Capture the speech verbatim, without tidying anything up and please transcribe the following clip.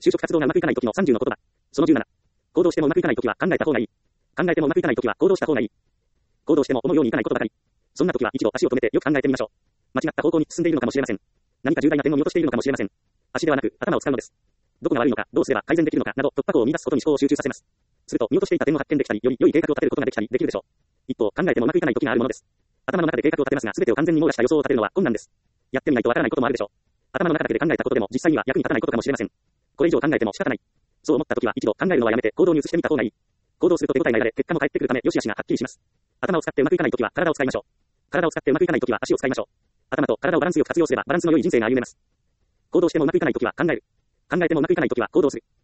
就職活動がうまくいかない時のさんじゅうの言葉。そのじゅうなな。行動してもうまくいかない時は考えた方がいい。考えてもうまくいかない時は行動した方がいい。行動しても思うようにいかないことばかり。そんな時は一度足を止めてよく考えてみましょう。間違った方向に進んでいるのかもしれません。何か重大な点を見落としているのかもしれません。足ではなく頭を使うのです。どこが悪いのか、どうすれば改善できるのかなど突破口を見出すことに思考を集中させます。すると見落としていた点を発見できたり、より良い計画を立てることができたりできるでしょう。一方、考えてもうまくいかない時があるものです。頭の中で計画を立てますが、全てを完全に網羅した予想を立てるのは困難です。やってみないとわからないこともあるでしょう。頭の中だけで考えたことでも実際には役に立たないことかもしれません。これ以上考えても仕方ない。そう思った時は一度考えるのはやめて行動に移してみた方がいい。行動すると手応えが得られ、結果も返ってくるため良し悪しがはっきりします。頭を使ってうまくいかない時は体を使いましょう。体を使ってうまくいかない時は足を使いましょう。頭と体をバランスよく活用すればバランスの良い人生が歩めます。行動してもうまくいかない時は考える。考えてもうまくいかない時は行動する。